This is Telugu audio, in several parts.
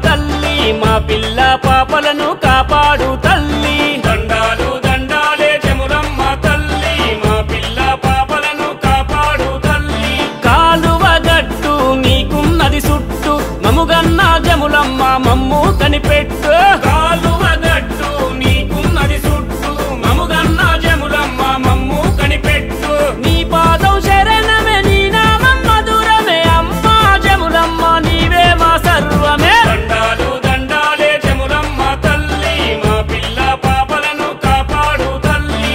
తల్లి మా పిల్ల పాపలను కాపాడు తల్లి దండాలు దండాలే జములమ్మ తల్లి మా పిల్ల పాపలను కాపాడు తల్లి కాలువ గట్టు నీకున్నది చుట్టూ మముగన్న జములమ్మ మమ్ము కనిపెట్టు కాలువ గట్టు నీకున్నది చుట్టూ మముగన్న జములమ్మ మమ్ము కనిపెట్టు నీ పాదం శరణమే నీ నామం మధురమే అమ్మా జములమ్మ నీవే మా సర్వమే దండాలు దండాలే జములమ్మ తల్లి మా పిల్ల పాపలను కాపాడు తల్లి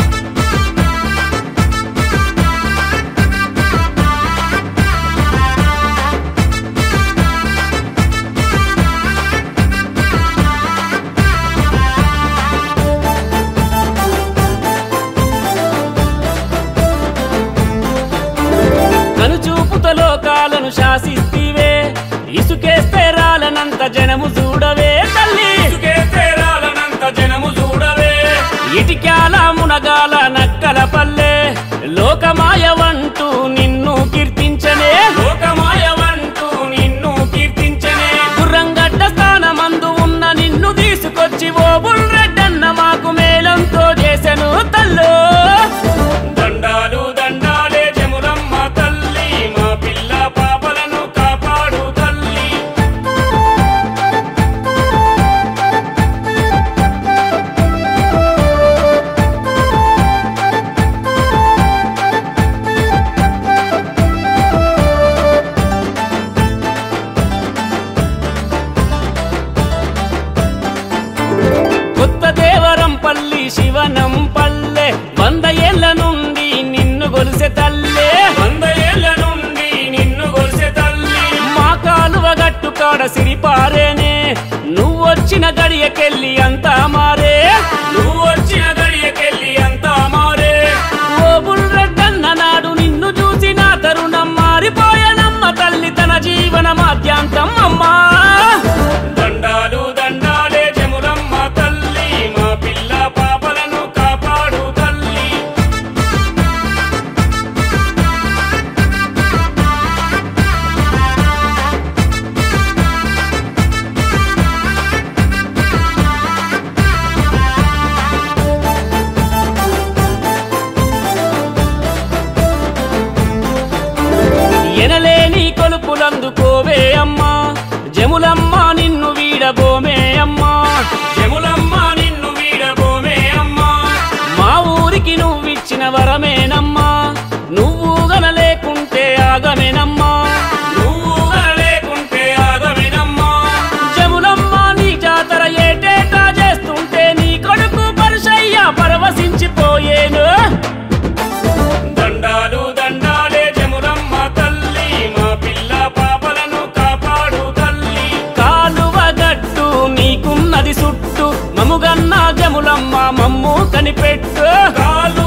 కనుచూపుత లోకాలను శాసిస్తివే ఇసుకేస్తే రాలనంత జనము చూడవే తల్లి ఇసుకేతేరాలనంత జనము చూడవే ఇటిక్యాల మునగాల నక్కల పల్లె లోకమాయవంటూ నిన్ను కీర్తించనే లోకమాయవంటూ నిన్ను కీర్తించనే గుర్రంగడ్డ స్థానమందు ఉన్న నిన్ను తీసుకొచ్చి ఓ బుల్రెడ్డన్న మాకు మేలంతో చేసెను తల్లో దండాలు దండాలే జములమ్మ తల్లి మా పిల్ల పాపలను కాపాడు తల్లి కొత్త దేవరం పల్లి శివనం పల్లె 100 ఏళ్ల నుండి నిన్ను గొలిసె తల్లే 100 ఏళ్ల నుండి నిన్ను గొలిసె తల్లి మా కాలువ గట్టు కాడ సిరిపారేనే నువ్వొచ్చిన గడియకెళ్ళి అంతా మారే నువ్వు వచ్చిన గడియకెళ్ళి అంతా మారే ఓ బుల్రెడ్డన్న నాడు నిన్ను చూసిన తరుణం మారిపోయనమ్మ తల్లి తన జీవన మాధ్యాంతం అమ్మా దండాలు దండాలే జములమ్మ తల్లి మా పిల్ల పాపలను కాపాడు తల్లి ఎనలేని కొలుపులందుకోవే అమ్మా జములమ్మ నిన్ను వీడబోమే అమ్మా జములమ్మ నిన్ను వీడబోమే అమ్మా మా ఊరికి నువ్విచ్చిన వరమేనమ్మా నువ్వు గనలేకుంటే ఆగమేనమ్మా నువ్వు లేకుంటే ఆగవినమ్మా జములమ్మ నీ జాతర ఏటేటా చేస్తుంటే నీ కొడుకు పరుషయ్య పరవశించిపోయేను దండాలు దండాలే జములమ్మ తల్లి మా పిల్ల పాపలను కాపాడు తల్లి కాలువ గట్టు నీకున్నది చుట్టూ మముగన్న జములమ్మ మమ్ము కనిపెట్టు కాలు